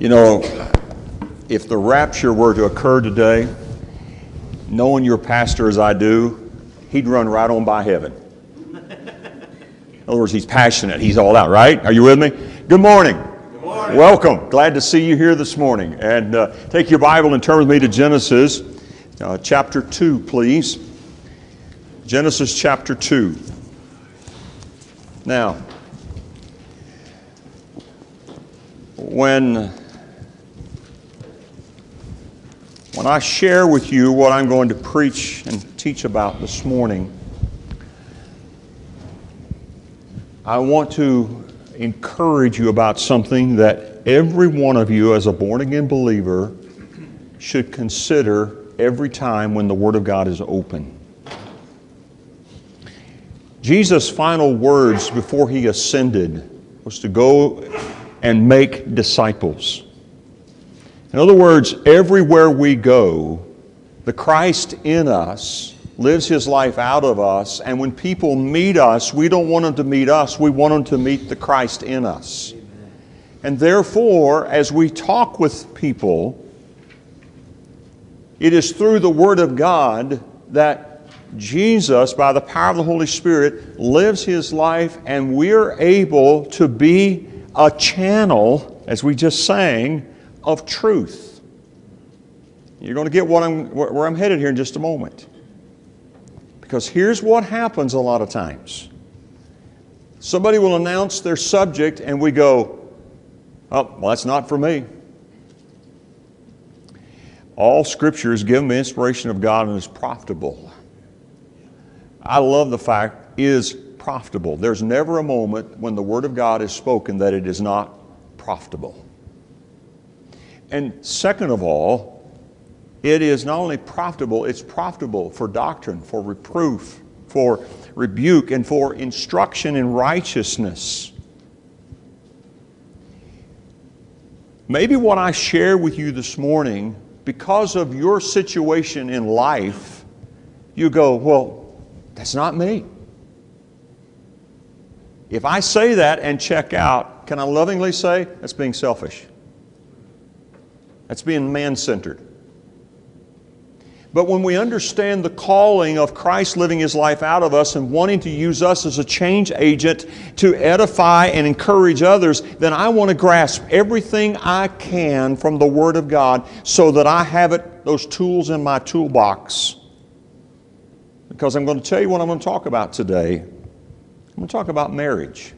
You know, if the rapture were to occur today, knowing your pastor as I do, he'd run right on by heaven. In other words, he's passionate. He's all out, right? Are you with me? Good morning. Good morning. Welcome. Glad to see you here this morning. And take your Bible and turn with me to Genesis chapter 2, please. Genesis chapter 2. Now, when I share with you what I'm going to preach and teach about this morning, I want to encourage you about something that every one of you as a born-again believer should consider every time when the Word of God is open. Jesus' final words before He ascended was to go and make disciples. In other words, everywhere we go, the Christ in us lives His life out of us, and when people meet us, we don't want them to meet us, we want them to meet the Christ in us. Amen. And therefore, as we talk with people, it is through the Word of God that Jesus, by the power of the Holy Spirit, lives His life, and we're able to be a channel, as we just sang, of truth. You're going to get where I'm headed here in just a moment. Because here's what happens a lot of times. Somebody will announce their subject and we go, oh, well, that's not for me. All Scripture is given by inspiration of God and is profitable. I love the fact is profitable. There's never a moment when the Word of God is spoken that it is not profitable. And second of all, it is not only profitable, it's profitable for doctrine, for reproof, for rebuke, and for instruction in righteousness. Maybe what I share with you this morning, because of your situation in life, you go, well, that's not me. If I say that and check out, can I lovingly say that's being selfish? That's being man-centered. But when we understand the calling of Christ living His life out of us and wanting to use us as a change agent to edify and encourage others, then I want to grasp everything I can from the Word of God so that I have those tools in my toolbox. Because I'm going to tell you what I'm going to talk about today. I'm going to talk about marriage.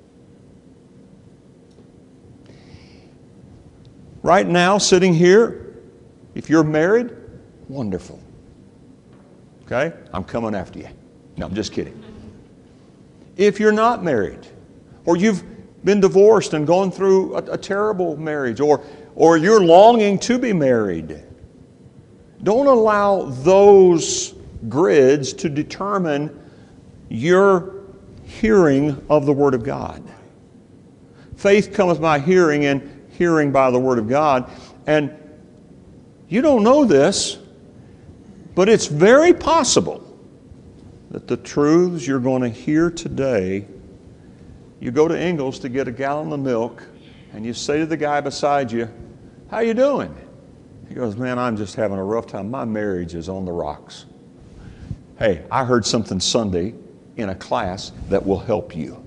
Right now, sitting here, if you're married, wonderful. Okay? I'm coming after you. No, I'm just kidding. If you're not married, or you've been divorced and gone through a terrible marriage, or you're longing to be married, don't allow those grids to determine your hearing of the Word of God. Faith cometh by hearing, and hearing by the Word of God. And you don't know this, but it's very possible that the truths you're going to hear today, you go to Ingles to get a gallon of milk, and you say to the guy beside you, how you doing? He goes, man, I'm just having a rough time. My marriage is on the rocks. Hey, I heard something Sunday in a class that will help you.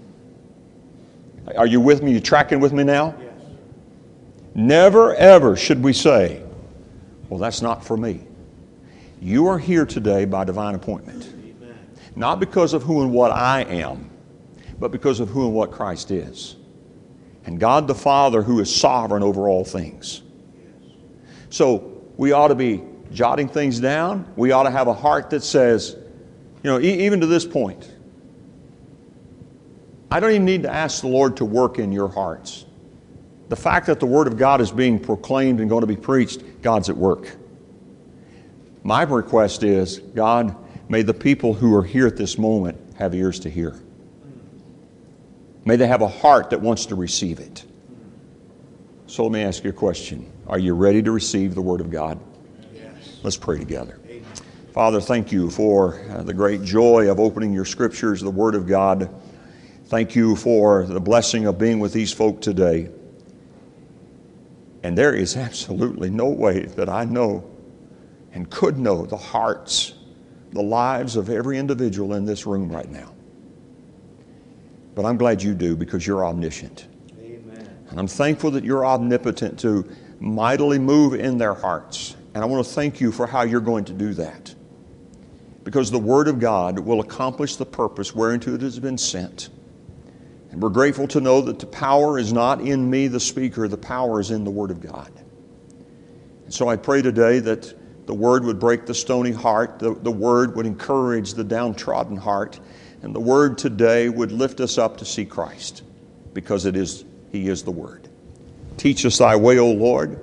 Are you with me? You tracking with me now? Yes. Never, ever should we say, well, that's not for me. You are here today by divine appointment. Amen. Not because of who and what I am, but because of who and what Christ is. And God the Father, who is sovereign over all things. Yes. So we ought to be jotting things down. We ought to have a heart that says, you know, even to this point, I don't even need to ask the Lord to work in your hearts. The fact that the Word of God is being proclaimed and going to be preached, God's at work. My request is, God, may the people who are here at this moment have ears to hear. May they have a heart that wants to receive it. So let me ask you a question. Are you ready to receive the Word of God? Yes. Let's pray together. Amen. Father, thank you for the great joy of opening your Scriptures, the Word of God. Thank you for the blessing of being with these folk today. And there is absolutely no way that I know and could know the hearts, the lives of every individual in this room right now. But I'm glad you do, because you're omniscient. Amen. And I'm thankful that you're omnipotent to mightily move in their hearts. And I want to thank you for how you're going to do that. Because the Word of God will accomplish the purpose whereunto it has been sent. And we're grateful to know that the power is not in me, the speaker. The power is in the Word of God. And so I pray today that the Word would break the stony heart. The Word would encourage the downtrodden heart. And the Word today would lift us up to see Christ, because He is the Word. Teach us thy way, O Lord.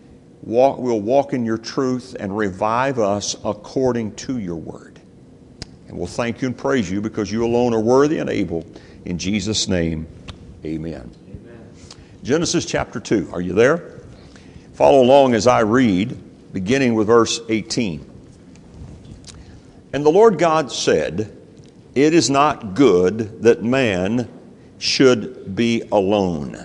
We'll walk in your truth and revive us according to your word. And we'll thank you and praise you, because you alone are worthy and able. In Jesus' name, amen. Amen. Genesis chapter 2. Are you there? Follow along as I read, beginning with verse 18. And the Lord God said, "It is not good that man should be alone."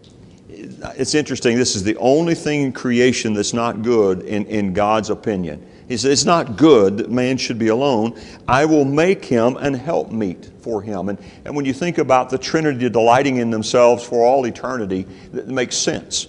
It's interesting, this is the only thing in creation that's not good in God's opinion. He says, it's not good that man should be alone. I will make him an helpmeet for him. And when you think about the Trinity delighting in themselves for all eternity, that makes sense.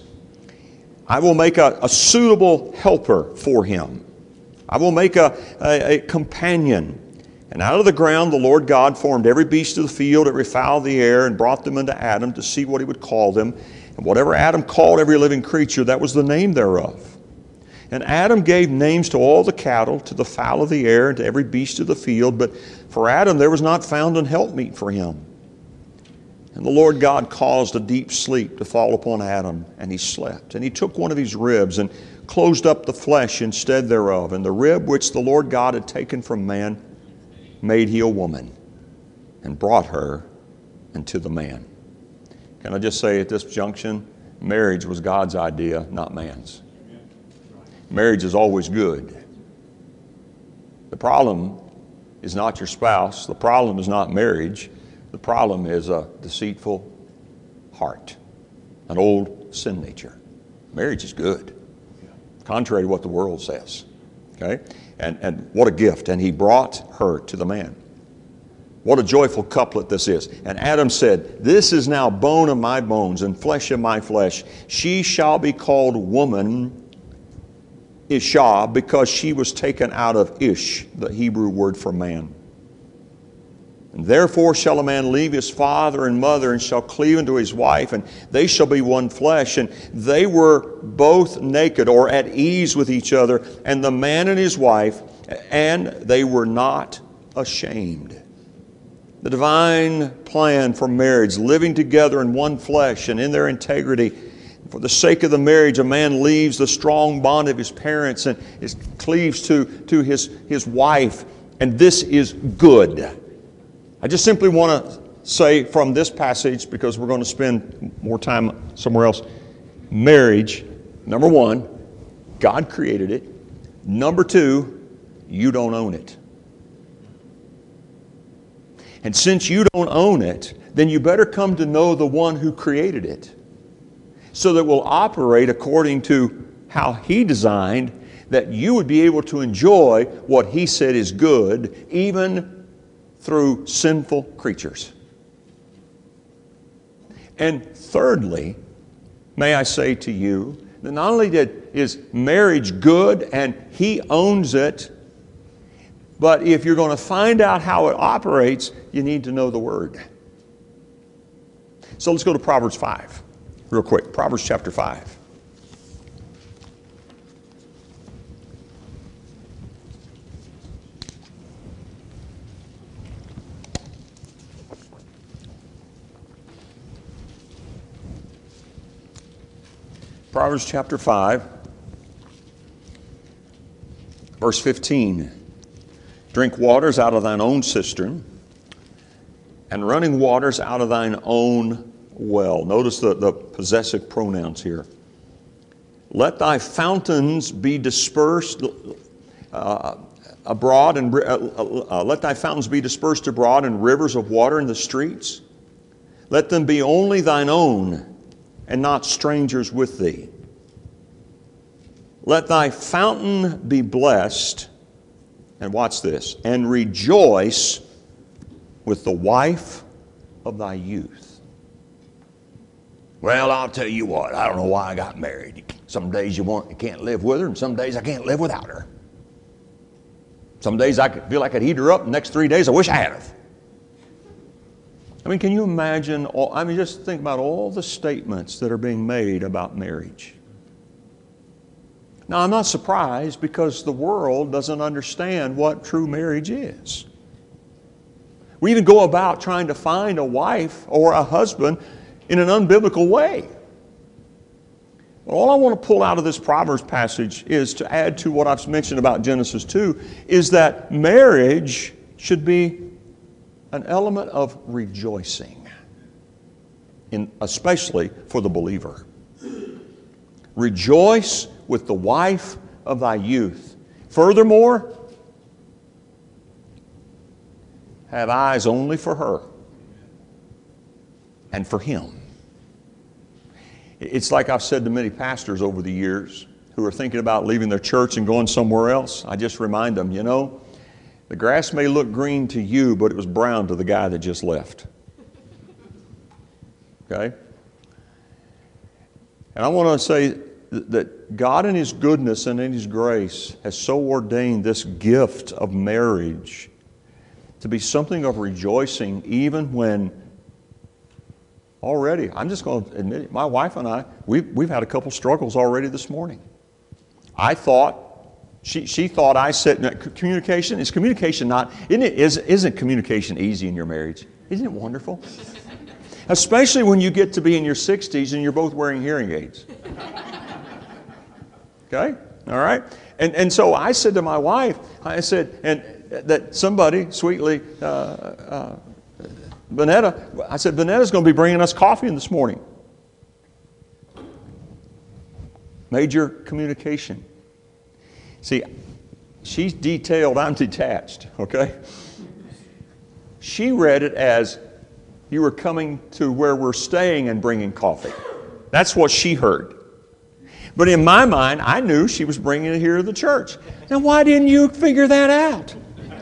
I will make a suitable helper for him. I will make a companion. And out of the ground the Lord God formed every beast of the field, every fowl of the air, and brought them unto Adam to see what he would call them. And whatever Adam called every living creature, that was the name thereof. And Adam gave names to all the cattle, to the fowl of the air, and to every beast of the field. But for Adam there was not found an helpmeet for him. And the Lord God caused a deep sleep to fall upon Adam, and he slept. And he took one of his ribs and closed up the flesh instead thereof. And the rib which the Lord God had taken from man made he a woman, and brought her unto the man. Can I just say at this junction, marriage was God's idea, not man's. Marriage is always good. The problem is not your spouse. The problem is not marriage. The problem is a deceitful heart, an old sin nature. Marriage is good, contrary to what the world says. Okay? And what a gift. And he brought her to the man. What a joyful couplet this is. And Adam said, "This is now bone of my bones and flesh of my flesh. She shall be called woman, Isha, because she was taken out of Ish," the Hebrew word for man. "And therefore shall a man leave his father and mother, and shall cleave unto his wife, and they shall be one flesh. And they were both naked," or at ease with each other, "and the man and his wife, and they were not ashamed." The divine plan for marriage, living together in one flesh and in their integrity. For the sake of the marriage, a man leaves the strong bond of his parents and cleaves to his wife. And this is good. I just simply want to say from this passage, because we're going to spend more time somewhere else, marriage, number one, God created it. Number two, you don't own it. And since you don't own it, then you better come to know the one who created it, so that it will operate according to how he designed, that you would be able to enjoy what he said is good, even through sinful creatures. And thirdly, may I say to you, that not only is marriage good and he owns it, but if you're going to find out how it operates, you need to know the Word. So let's go to Proverbs 5 real quick. Proverbs chapter 5. Proverbs chapter 5, verse 15. "Drink waters out of thine own cistern, and running waters out of thine own well." Notice the possessive pronouns here. "Let thy fountains be dispersed abroad, and let thy fountains be dispersed abroad, and rivers of water in the streets. Let them be only thine own, and not strangers with thee. Let thy fountain be blessed, and watch this, and rejoice with the wife of thy youth. Well, I'll tell you what, I don't know why I got married. Some days you can't live with her, and some days I can't live without her. Some days I feel like I'd heat her up, the next 3 days I wish I had her. I mean, can you imagine, just think about all the statements that are being made about marriage. Now, I'm not surprised because the world doesn't understand what true marriage is. We even go about trying to find a wife or a husband in an unbiblical way. All I want to pull out of this Proverbs passage is to add to what I've mentioned about Genesis 2, is that marriage should be an element of rejoicing, especially for the believer. Rejoice with the wife of thy youth. Furthermore, have eyes only for her and for him. It's like I've said to many pastors over the years who are thinking about leaving their church and going somewhere else. I just remind them, the grass may look green to you, but it was brown to the guy that just left. Okay? And I want to say that God in His goodness and in His grace has so ordained this gift of marriage to be something of rejoicing, even when already, I'm just going to admit it, my wife and I, we've had a couple struggles already this morning. I thought, she thought I said, communication, is communication not, isn't communication easy in your marriage? Isn't it wonderful? Especially when you get to be in your 60s and you're both wearing hearing aids. Okay? All right? And so I said to my wife, I said, and that somebody sweetly, Vanetta, I said, Vanetta's going to be bringing us coffee this morning. Major communication. See, she's detailed, I'm detached, okay? She read it as you were coming to where we're staying and bringing coffee. That's what she heard. But in my mind, I knew she was bringing it here to the church. Now, why didn't you figure that out?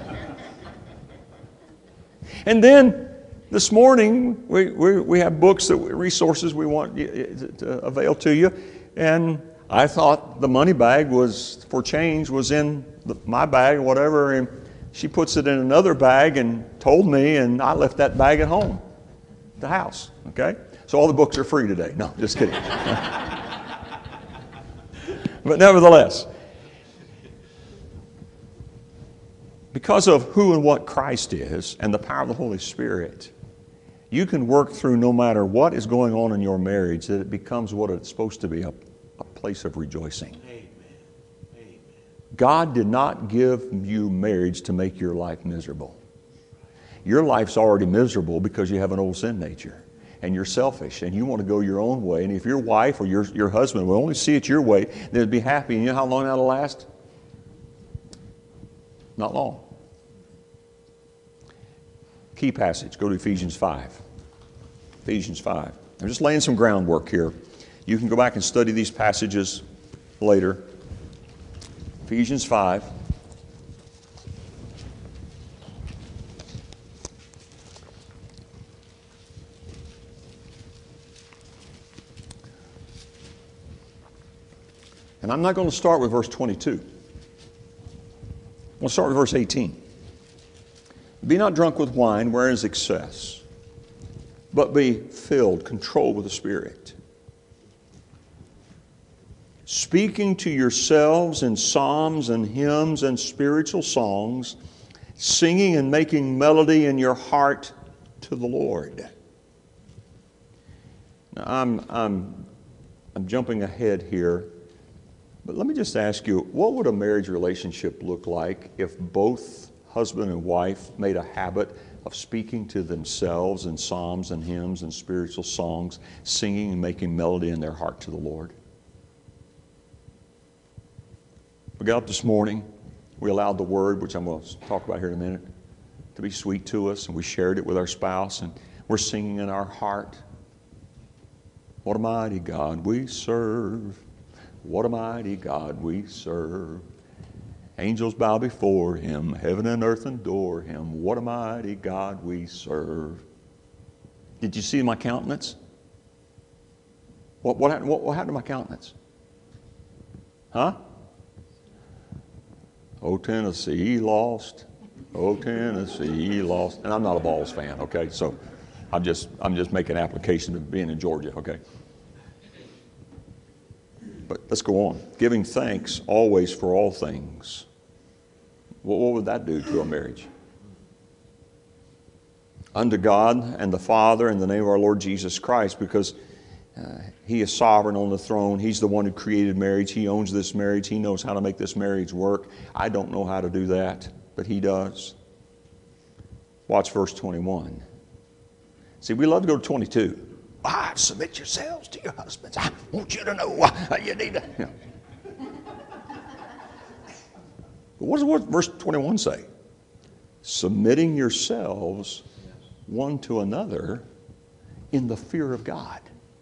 And then this morning, we have books, resources we want to avail to you. And I thought the money bag was for change was in my bag or whatever. And she puts it in another bag and told me, and I left that bag at home, the house. Okay? So all the books are free today. No, just kidding. But nevertheless, because of who and what Christ is and the power of the Holy Spirit, you can work through no matter what is going on in your marriage, that it becomes what it's supposed to be, a place of rejoicing. Amen. Amen. God did not give you marriage to make your life miserable. Your life's already miserable because you have an old sin nature. And you're selfish, and you want to go your own way. And if your wife or your husband will only see it your way, they'd be happy. And you know how long that'll last? Not long. Key passage, go to Ephesians 5. Ephesians 5. I'm just laying some groundwork here. You can go back and study these passages later. Ephesians 5. And I'm not going to start with verse 22. I'm going to start with verse 18. Be not drunk with wine, wherein is excess, but be filled, controlled with the Spirit. Speaking to yourselves in psalms and hymns and spiritual songs, singing and making melody in your heart to the Lord. Now, I'm jumping ahead here. But let me just ask you, what would a marriage relationship look like if both husband and wife made a habit of speaking to themselves in psalms and hymns and spiritual songs, singing and making melody in their heart to the Lord? We got up this morning, we allowed the Word, which I'm going to talk about here in a minute, to be sweet to us, and we shared it with our spouse, and we're singing in our heart. What a mighty God we serve. What a mighty God we serve. Angels bow before Him. Heaven and earth adore Him. What a mighty God we serve. Did you see my countenance? What happened to my countenance? Huh? Oh, Tennessee lost. Oh, Tennessee lost. And I'm not a Vols fan, okay? So I'm just making application of being in Georgia, okay? But let's go on. Giving thanks always for all things. What would that do to a marriage? Unto God and the Father in the name of our Lord Jesus Christ, because He is sovereign on the throne. He's the one who created marriage. He owns this marriage. He knows how to make this marriage work. I don't know how to do that, but He does. Watch verse 21. See, we love to go to 22. Submit yourselves to your husbands. I want you to know you need to. You know. But what does verse 21 say? Submitting yourselves one to another in the fear of God.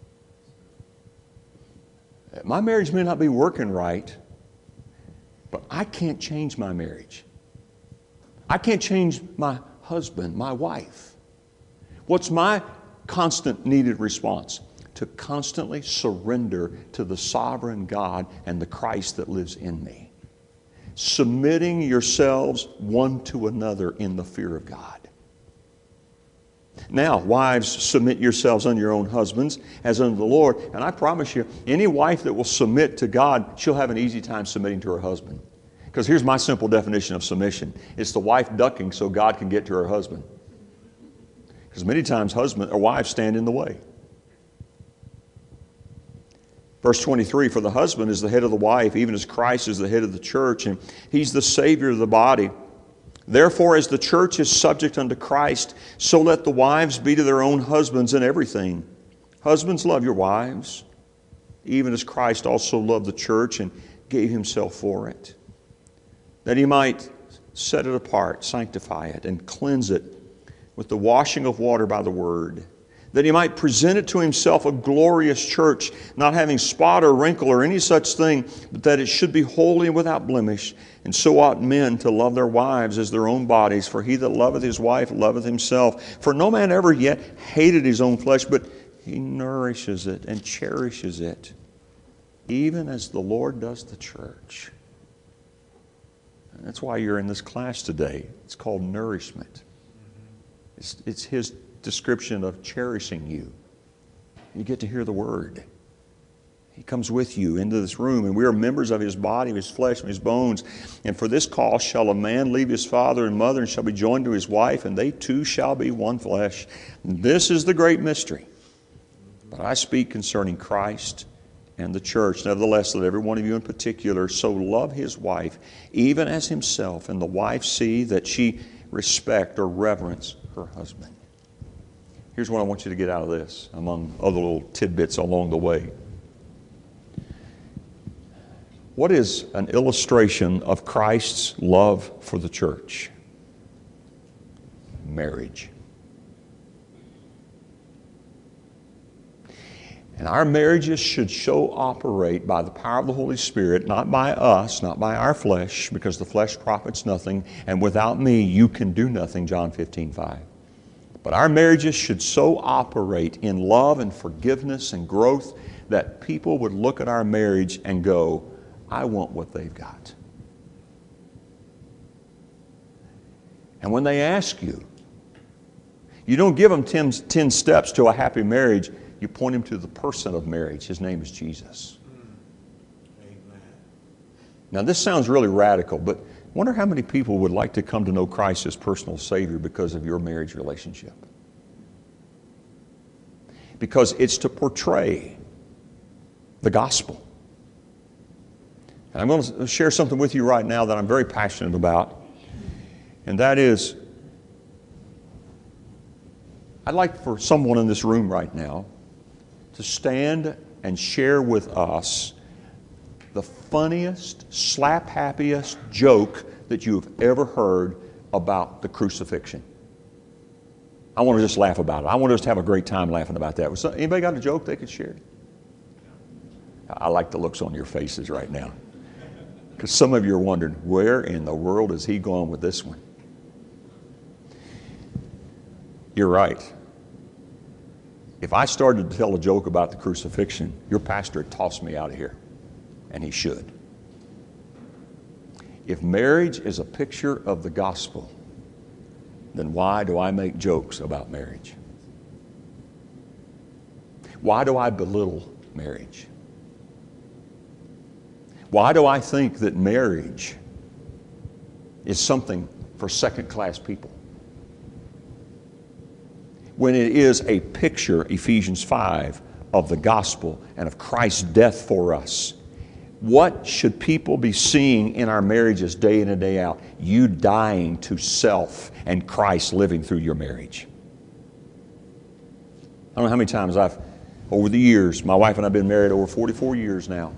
My marriage may not be working right, but I can't change my marriage. I can't change my husband, my wife. What's my constant needed response? To constantly surrender to the sovereign God and the Christ that lives in me. Submitting yourselves one to another in the fear of God. Now, wives, submit yourselves unto your own husbands as unto the Lord. And I promise you, any wife that will submit to God, she'll have an easy time submitting to her husband. Because here's my simple definition of submission. It's the wife ducking so God can get to her husband. Because many times husband or wives stand in the way. Verse 23, for the husband is the head of the wife, even as Christ is the head of the church, and He's the Savior of the body. Therefore, as the church is subject unto Christ, so let the wives be to their own husbands in everything. Husbands, love your wives, even as Christ also loved the church and gave Himself for it, that He might set it apart, sanctify it, and cleanse it with the washing of water by the word, that He might present it to Himself a glorious church, not having spot or wrinkle or any such thing, but that it should be holy and without blemish. And so ought men to love their wives as their own bodies. For he that loveth his wife loveth himself. For no man ever yet hated his own flesh, but he nourishes it and cherishes it, even as the Lord does the church. And that's why you're in this class today. It's called nourishment. It's His description of cherishing you. You get to hear the Word. He comes with you into this room, and we are members of His body, of His flesh, and His bones. And for this cause shall a man leave his father and mother, and shall be joined to his wife, and they two shall be one flesh. And this is the great mystery. But I speak concerning Christ and the church. Nevertheless, let every one of you in particular so love his wife, even as himself, and the wife see that she respect or reverence her husband. Here's what I want you to get out of this, among other little tidbits along the way. What is an illustration of Christ's love for the church? Marriage. And our marriages should operate by the power of the Holy Spirit, not by us, not by our flesh, because the flesh profits nothing, and without me you can do nothing, John 15:5. But our marriages should so operate in love and forgiveness and growth that people would look at our marriage and go, I want what they've got. And when they ask you, you don't give them 10 steps to a happy marriage. You point them to the person of marriage. His name is Jesus. Amen. Now this sounds really radical, but I wonder how many people would like to come to know Christ as personal Savior because of your marriage relationship. Because it's to portray the gospel. And I'm going to share something with you right now that I'm very passionate about. And that is, I'd like for someone in this room right now to stand and share with us the funniest, slap-happiest joke that you've ever heard about the crucifixion. I want to just laugh about it. I want us to have a great time laughing about that. Anybody got a joke they could share? I like the looks on your faces right now. Because some of you are wondering, where in the world is he going with this one? You're right. If I started to tell a joke about the crucifixion, your pastor would toss me out of here. And he should. If marriage is a picture of the gospel, then why do I make jokes about marriage? Why do I belittle marriage? Why do I think that marriage is something for second-class people? When it is a picture, Ephesians 5, of the gospel and of Christ's death for us. What should people be seeing in our marriages day in and day out? You dying to self and Christ living through your marriage. I don't know how many times over the years, my wife and I have been married over 44 years now.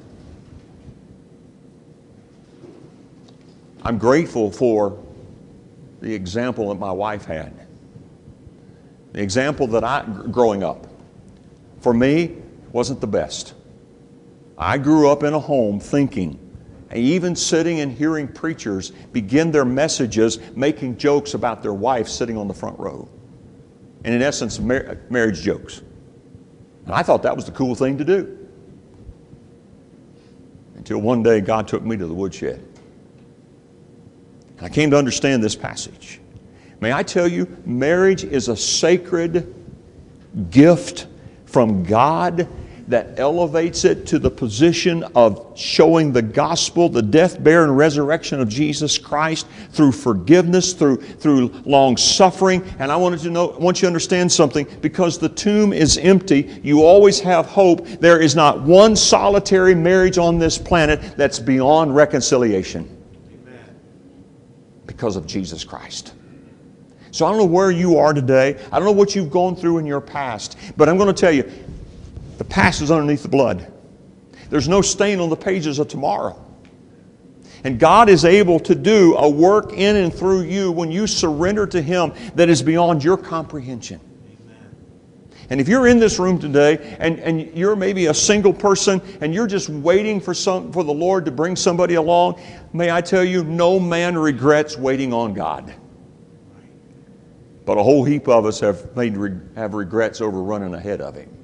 I'm grateful for the example that my wife had. The example that growing up, for me, wasn't the best. I grew up in a home thinking, and even sitting and hearing preachers begin their messages making jokes about their wife sitting on the front row. And in essence, marriage jokes. And I thought that was the cool thing to do. Until one day God took me to the woodshed. And I came to understand this passage. May I tell you, marriage is a sacred gift from God that elevates it to the position of showing the gospel, the death, burial, and resurrection of Jesus Christ through forgiveness, through long suffering. And I want you to understand something. Because the tomb is empty, you always have hope. There is not one solitary marriage on this planet that's beyond reconciliation. Amen. Because of Jesus Christ. So I don't know where you are today. I don't know what you've gone through in your past. But I'm going to tell you, the past is underneath the blood. There's no stain on the pages of tomorrow. And God is able to do a work in and through you when you surrender to Him that is beyond your comprehension. Amen. And if you're in this room today and you're maybe a single person and you're just waiting for the Lord to bring somebody along, may I tell you, no man regrets waiting on God. But a whole heap of us have regrets over running ahead of Him.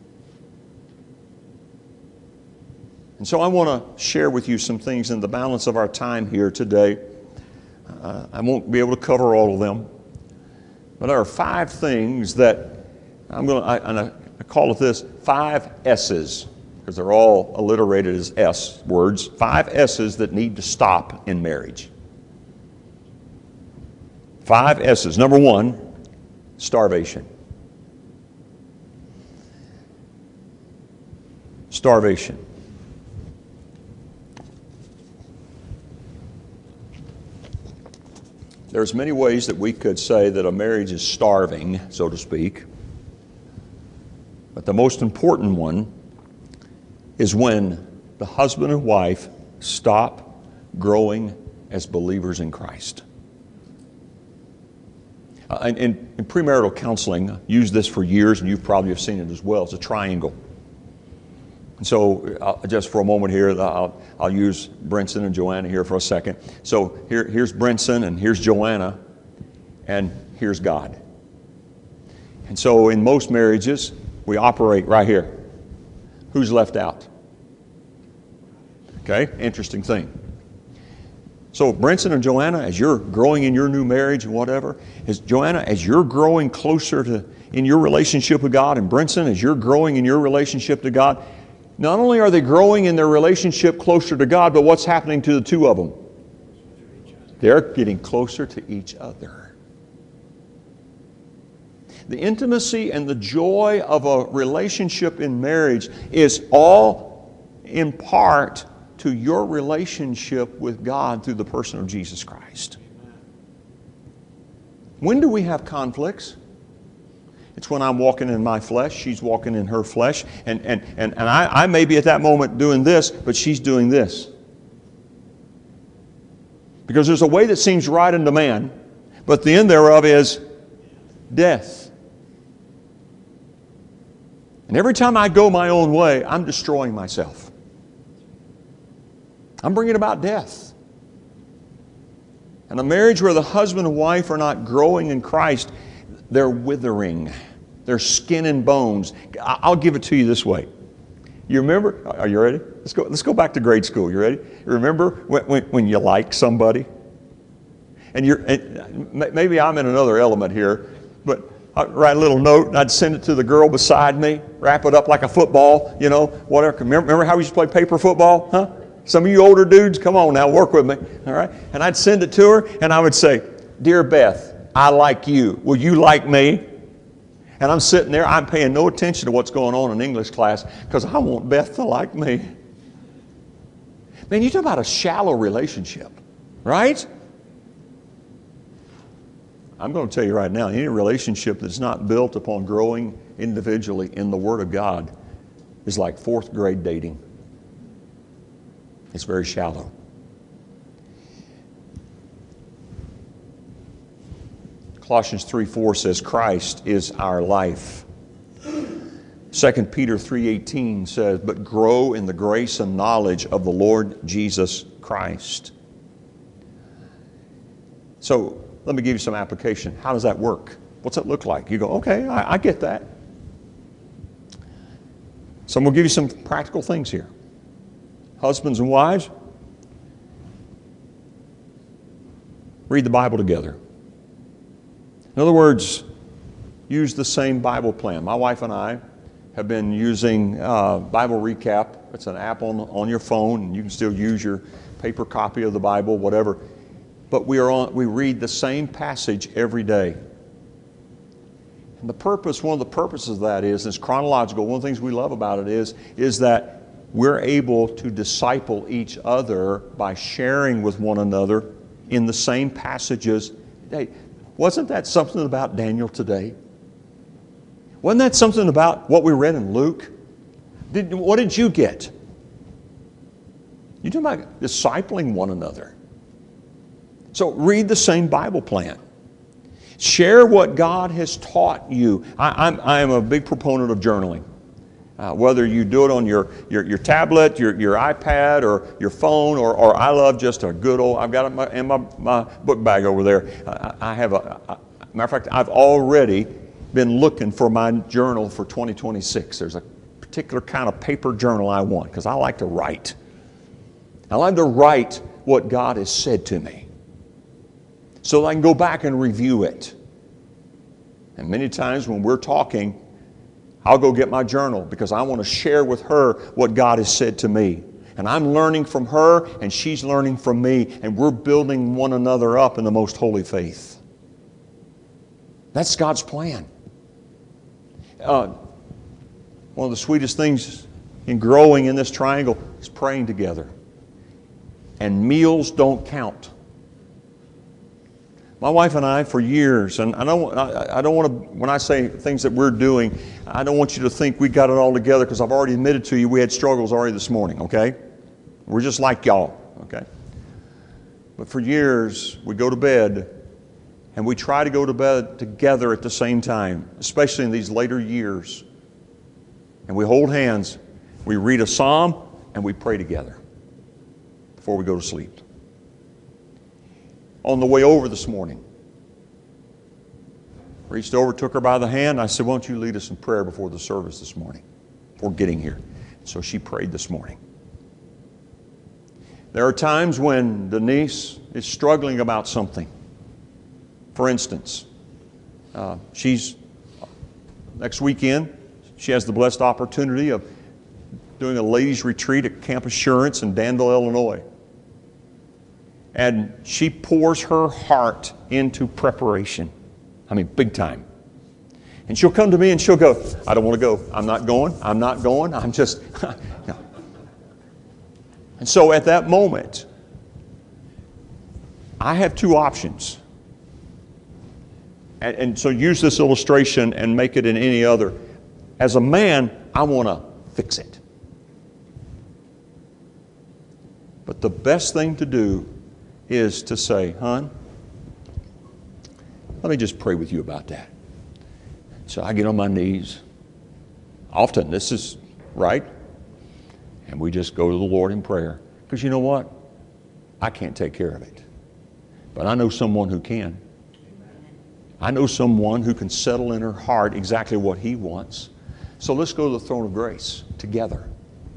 And so I want to share with you some things in the balance of our time here today. I won't be able to cover all of them. But there are 5 things that I call it this, 5 S's, because they're all alliterated as S words. 5 S's that need to stop in marriage. 5 S's. Number 1, starvation. Starvation. There's many ways that we could say that a marriage is starving, so to speak. But the most important one is when the husband and wife stop growing as believers in Christ. In premarital counseling, I used this for years, and you probably have seen it as well. It's a triangle. And so just for a moment here, I'll use Brinson and Joanna here for a second. So here's Brinson, and here's Joanna, and here's God. And so in most marriages, we operate right here. Who's left out? Okay, interesting thing. So Brinson and Joanna, as you're growing in your new marriage and whatever, Joanna, as you're growing closer in your relationship with God, and Brinson, as you're growing in your relationship to God, not only are they growing in their relationship closer to God, but what's happening to the two of them? They're getting closer to each other. The intimacy and the joy of a relationship in marriage is all in part to your relationship with God through the person of Jesus Christ. When do we have conflicts? It's when I'm walking in my flesh, she's walking in her flesh, and I may be at that moment doing this, but she's doing this. Because there's a way that seems right unto man, but the end thereof is death. And every time I go my own way, I'm destroying myself. I'm bringing about death. And a marriage where the husband and wife are not growing in Christ, they're withering. They're skin and bones. I'll give it to you this way. You remember? Are you ready? Let's go back to grade school. You ready? You remember when you like somebody? And maybe I'm in another element here, but I'd write a little note and I'd send it to the girl beside me, wrap it up like a football, you know, whatever. Remember how we used to play paper football? Huh? Some of you older dudes, come on now, work with me. All right? And I'd send it to her and I would say, "Dear Beth, I like you. Will you like me?" And I'm sitting there, I'm paying no attention to what's going on in English class because I want Beth to like me. Man, you talk about a shallow relationship, right? I'm going to tell you right now, any relationship that's not built upon growing individually in the Word of God is like fourth grade dating. It's very shallow. Colossians 3:4 says Christ is our life. 2 Peter 3:18 says, "But grow in the grace and knowledge of the Lord Jesus Christ." So let me give you some application. How does that work? What's that look like? You go, okay, I get that. So I'm going to give you some practical things here. Husbands and wives, read the Bible together. In other words, use the same Bible plan. My wife and I have been using Bible Recap. It's an app on your phone, and you can still use your paper copy of the Bible, whatever. But we read the same passage every day. And one of the purposes of that is, it's chronological. One of the things we love about it is that we're able to disciple each other by sharing with one another in the same passages. Hey, wasn't that something about Daniel today? Wasn't that something about what we read in Luke? What did you get? You're talking about discipling one another. So read the same Bible plan. Share what God has taught you. I am a big proponent of journaling. Whether you do it on your tablet, your iPad, or your phone, or I love just a good old, I've got it in my book bag over there. Matter of fact, I've already been looking for my journal for 2026. There's a particular kind of paper journal I want because I like to write. I like to write what God has said to me so that I can go back and review it. And many times when we're talking, I'll go get my journal because I want to share with her what God has said to me. And I'm learning from her and she's learning from me, and we're building one another up in the most holy faith. That's God's plan. One of the sweetest things in growing in this triangle is praying together. And meals don't count. My wife and I, for years, and I don't want to, when I say things that we're doing, I don't want you to think we got it all together, because I've already admitted to you we had struggles already this morning, okay? We're just like y'all, okay? But for years, we go to bed, and we try to go to bed together at the same time, especially in these later years. And we hold hands, we read a psalm, and we pray together before we go to sleep. On the way over this morning, reached over, took her by the hand. I said, "Why don't you lead us in prayer before the service this morning, before getting here?" So she prayed this morning. There are times when Denise is struggling about something. For instance, next weekend, she has the blessed opportunity of doing a ladies' retreat at Camp Assurance in Danville, Illinois. And she pours her heart into preparation. I mean, big time. And she'll come to me and she'll go, "I don't want to go. I'm not going. I'm not going. I'm just..." No. And so at that moment, I have two options. And so use this illustration and make it in any other. As a man, I want to fix it. But the best thing to do is to say, "Hon, let me just pray with you about that." So I get on my knees. Often this is right. And we just go to the Lord in prayer. Because you know what? I can't take care of it. But I know someone who can. I know someone who can settle in her heart exactly what he wants. So let's go to the throne of grace together.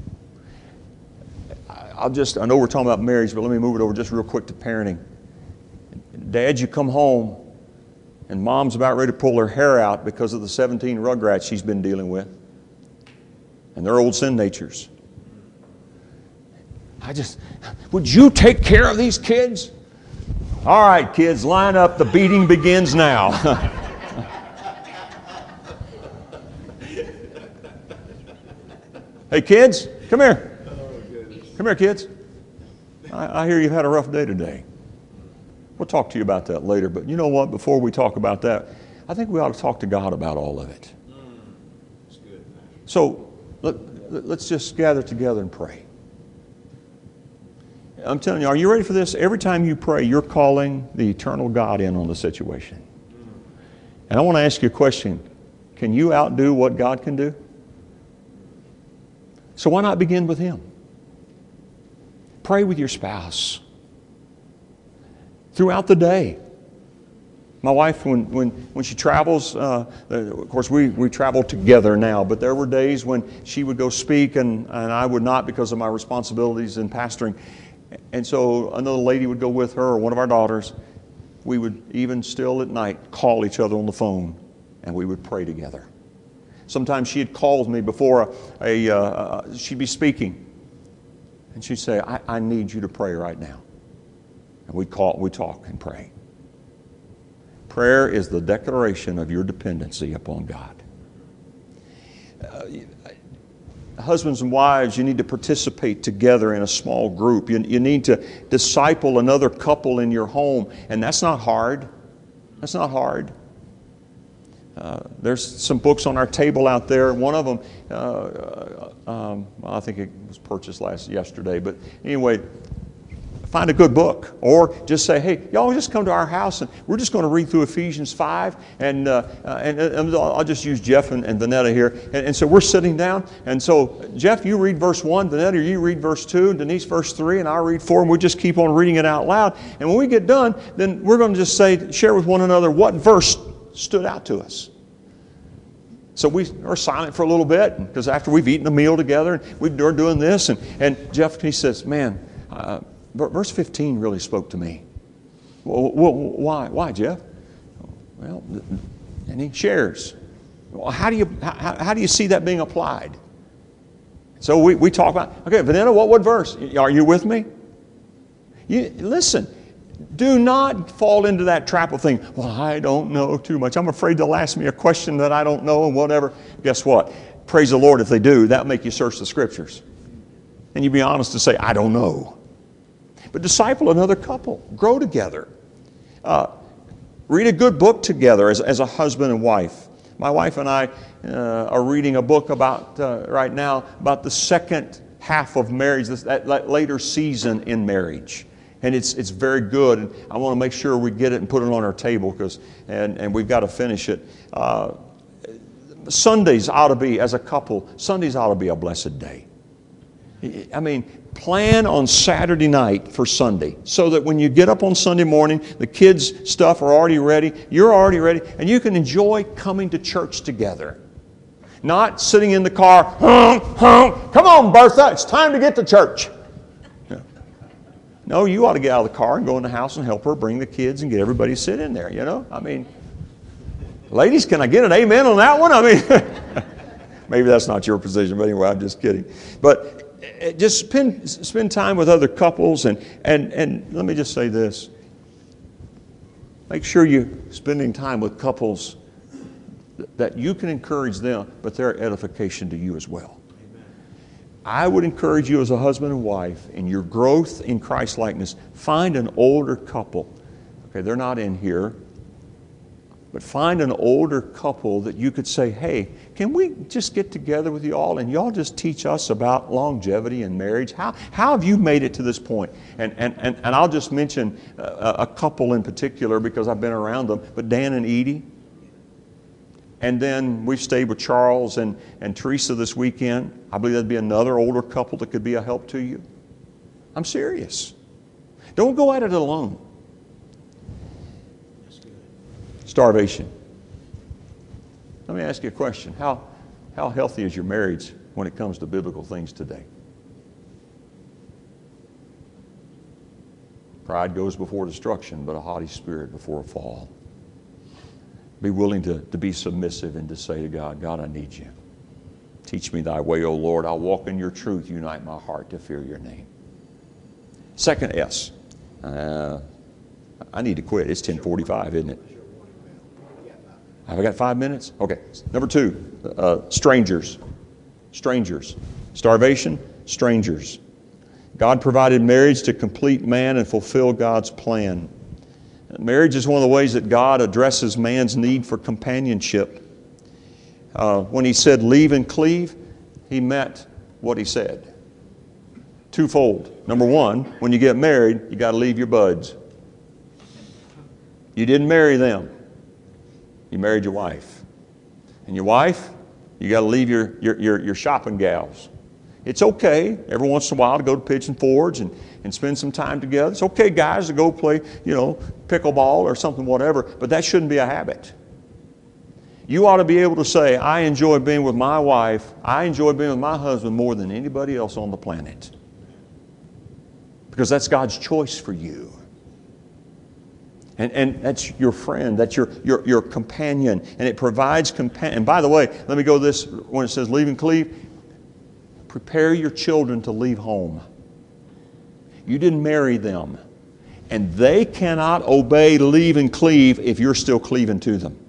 I know we're talking about marriage, but let me move it over just real quick to parenting. Dad, you come home and mom's about ready to pull her hair out because of the 17 rugrats she's been dealing with. And their old sin natures. Would you take care of these kids? All right, kids, line up. The beating begins now. Hey, kids, come here. Come here, kids. I hear you've had a rough day today. We'll talk to you about that later. But you know what? Before we talk about that, I think we ought to talk to God about all of it. That's good. So let's just gather together and pray. I'm telling you, are you ready for this? Every time you pray, you're calling the eternal God in on the situation. And I want to ask you a question. Can you outdo what God can do? So why not begin with Him? Pray with your spouse. Throughout the day. My wife, when she travels, of course we travel together now, but there were days when she would go speak and I would not because of my responsibilities in pastoring. And so another lady would go with her, or one of our daughters. We would even still at night call each other on the phone and we would pray together. Sometimes she had called me before she'd be speaking and she'd say, I need you to pray right now. And we talk and pray. Prayer is the declaration of your dependency upon God. Husbands and wives, you need to participate together in a small group. You need to disciple another couple in your home. And that's not hard. That's not hard. There's some books on our table out there. One of them, I think it was purchased yesterday. But anyway, find a good book, or just say, hey, y'all just come to our house and we're just going to read through Ephesians 5 and I'll just use Jeff and Vanetta here. And so we're sitting down, and so Jeff, you read verse 1, Vanetta, you read verse 2, and Denise verse 3, and I'll read 4, and we'll just keep on reading it out loud. And when we get done, then we're going to just share with one another what verse stood out to us. So we are silent for a little bit, because after we've eaten a meal together, and we're doing this, and Jeff, he says, man, verse 15 really spoke to me. Well, why, Jeff? Well, and he shares. Well, how do you see that being applied? So we talk about, okay, Vanessa, what verse? Are you with me? Listen, do not fall into that trap of thinking, well, I don't know too much. I'm afraid they'll ask me a question that I don't know and whatever. Guess what? Praise the Lord if they do. That'll make you search the Scriptures. And you be honest to say, I don't know. But disciple another couple. Grow together. Read a good book together as a husband and wife. My wife and I are reading a book right now about the second half of marriage, that later season in marriage. And it's very good. And I want to make sure we get it and put it on our table and we've got to finish it. Sundays ought to be, as a couple, Sundays ought to be a blessed day. I mean, plan on Saturday night for Sunday so that when you get up on Sunday morning, the kids' stuff are already ready, you're already ready, and you can enjoy coming to church together. Not sitting in the car, come on, Bertha, it's time to get to church. No, you ought to get out of the car and go in the house and help her bring the kids and get everybody to sit in there, you know? I mean, ladies, can I get an amen on that one? I mean, maybe that's not your position, but anyway, I'm just kidding. But just spend time with other couples, and let me just say this. Make sure you're spending time with couples that you can encourage them, but they're edification to you as well. I would encourage you as a husband and wife in your growth in Christ-likeness, find an older couple. Okay, they're not in here. But find an older couple that you could say, hey, can we just get together with you all and y'all just teach us about longevity and marriage? How have you made it to this point? And I'll just mention a couple in particular because I've been around them, but Dan and Edie. And then we've stayed with Charles and Teresa this weekend. I believe that'd be another older couple that could be a help to you. I'm serious. Don't go at it alone. Starvation. Let me ask you a question. How healthy is your marriage when it comes to biblical things today? Pride goes before destruction, but a haughty spirit before a fall. Be willing to be submissive and to say to God, God, I need you. Teach me thy way, O Lord. I'll walk in your truth. Unite my heart to fear your name. Second S. I need to quit. It's 10:45, isn't it? Have I got 5 minutes? Okay. Number 2, strangers. Strangers. Starvation, strangers. God provided marriage to complete man and fulfill God's plan. Marriage is one of the ways that God addresses man's need for companionship. When He said, leave and cleave, He meant what He said. Twofold. Number 1, when you get married, you got to leave your buds. You didn't marry them. You married your wife. And your wife, you got to leave your shopping gals. It's okay every once in a while to go to Pigeon Forge and spend some time together. It's okay, guys, to go play, pickleball or something, whatever, but that shouldn't be a habit. You ought to be able to say, I enjoy being with my wife, I enjoy being with my husband more than anybody else on the planet. Because that's God's choice for you. And that's your friend, that's your companion, and it provides companion. And by the way, let me go this, when it says leave and cleave, prepare your children to leave home. You didn't marry them. And they cannot obey, leave, and cleave if you're still cleaving to them.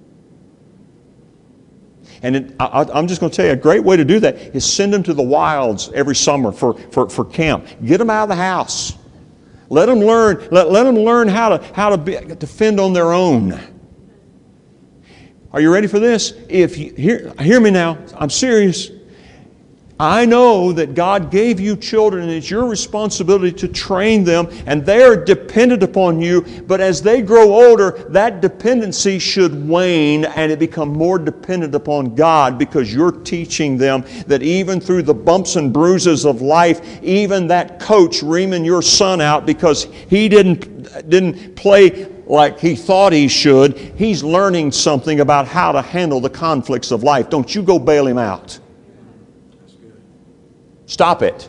And I'm just going to tell you, a great way to do that is send them to the wilds every summer for camp. Get them out of the house. Let them learn. Let them learn how to fend on their own. Are you ready for this? Hear me now. I'm serious. I know that God gave you children and it's your responsibility to train them, and they are dependent upon you, but as they grow older, that dependency should wane and it become more dependent upon God, because you're teaching them that even through the bumps and bruises of life, even that coach reaming your son out because he didn't play like he thought he should, he's learning something about how to handle the conflicts of life. Don't you go bail him out. Stop it.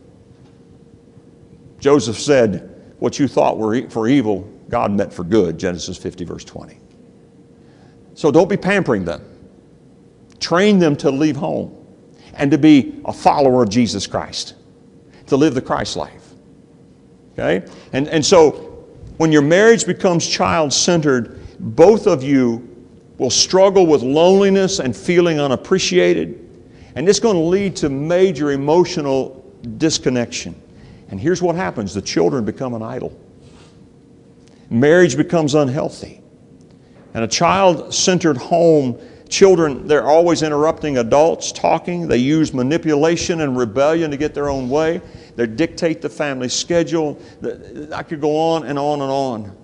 Joseph said, what you thought were for evil, God meant for good. Genesis 50, verse 20. So don't be pampering them. Train them to leave home and to be a follower of Jesus Christ, to live the Christ life. Okay? And so when your marriage becomes child-centered, both of you will struggle with loneliness and feeling unappreciated. And it's going to lead to major emotional disconnection. And here's what happens. The children become an idol. Marriage becomes unhealthy. And a child-centered home, children, they're always interrupting adults talking. They use manipulation and rebellion to get their own way. They dictate the family schedule. I could go on and on and on.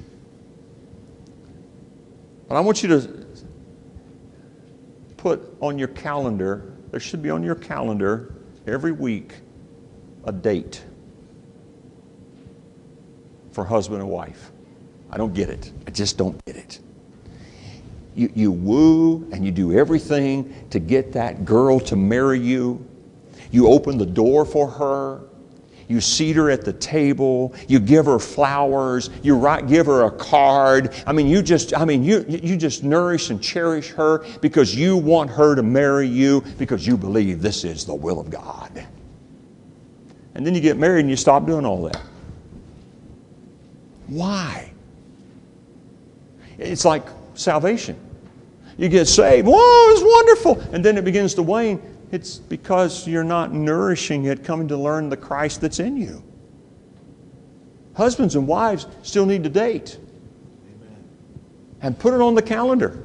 But I want you to put on your calendar, there should be on your calendar every week a date for husband and wife. I don't get it. I just don't get it. You woo and you do everything to get that girl to marry you. You open the door for her. You seat her at the table. You give her flowers. You give her a card. You just nourish and cherish her because you want her to marry you because you believe this is the will of God. And then you get married and you stop doing all that. Why? It's like salvation. You get saved. Whoa, it's wonderful. And then it begins to wane. It's because you're not nourishing it, coming to learn the Christ that's in you. Husbands and wives still need to date. Amen. And put it on the calendar.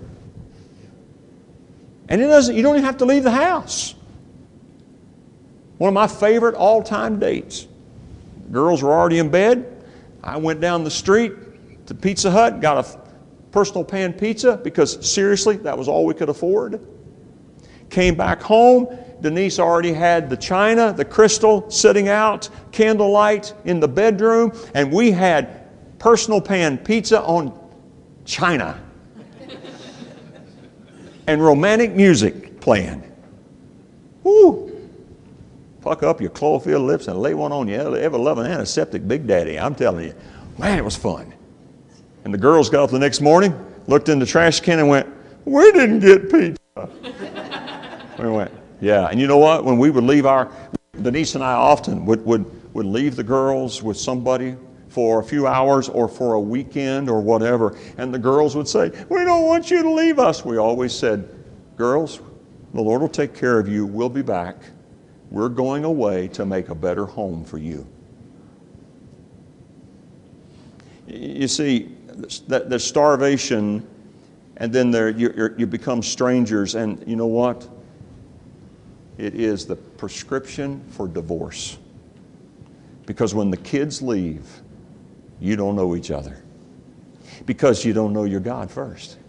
And you don't even have to leave the house. One of my favorite all-time dates. Girls were already in bed. I went down the street to Pizza Hut, got a personal pan pizza because seriously, that was all we could afford. Came back home, Denise already had the china, the crystal sitting out, candlelight in the bedroom, and we had personal pan pizza on china. And romantic music playing. Woo! Puck up your Cloverfield lips and lay one on your ever-loving antiseptic Big Daddy. I'm telling you, man, it was fun. And the girls got up the next morning, looked in the trash can and went, "We didn't get pizza." We went, yeah. And you know what? When we would leave Denise and I often would leave the girls with somebody for a few hours or for a weekend or whatever, and the girls would say, "We don't want you to leave us." We always said, "Girls, the Lord will take care of you. We'll be back. We're going away to make a better home for you." You see, there's starvation, and then you become strangers, and you know what? It is the prescription for divorce. Because when the kids leave, you don't know each other. Because you don't know your God first.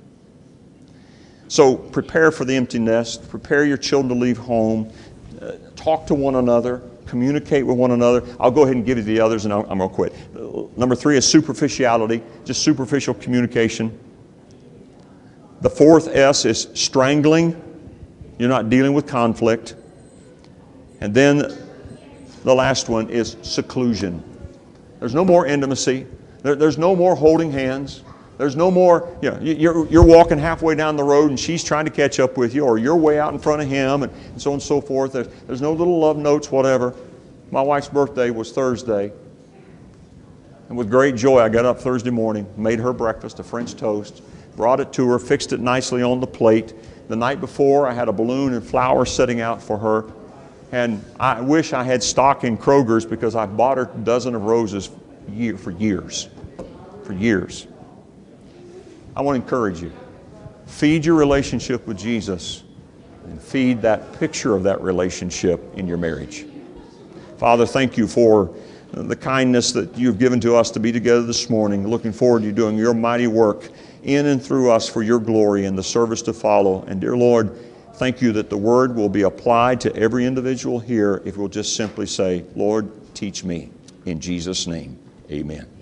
So prepare for the empty nest. Prepare your children to leave home. Talk to one another. Communicate with one another. I'll go ahead and give you the others and I'm going to quit. Number 3 is superficiality. Just superficial communication. The 4th S is strangling. You're not dealing with conflict. And then the last one is seclusion. There's no more intimacy. There's no more holding hands. There's no more, you're walking halfway down the road and she's trying to catch up with you, or you're way out in front of him, and so on and so forth. There's no little love notes, whatever. My wife's birthday was Thursday. And with great joy, I got up Thursday morning, made her breakfast, a French toast, brought it to her, fixed it nicely on the plate. The night before, I had a balloon and flowers setting out for her. And I wish I had stock in Kroger's, because I bought her a dozen of roses for years. For years. I want to encourage you. Feed your relationship with Jesus and feed that picture of that relationship in your marriage. Father, thank you for the kindness that you've given to us to be together this morning. Looking forward to you doing your mighty work in and through us for your glory and the service to follow. And dear Lord, thank you that the word will be applied to every individual here if we'll just simply say, "Lord, teach me." In Jesus' name, amen.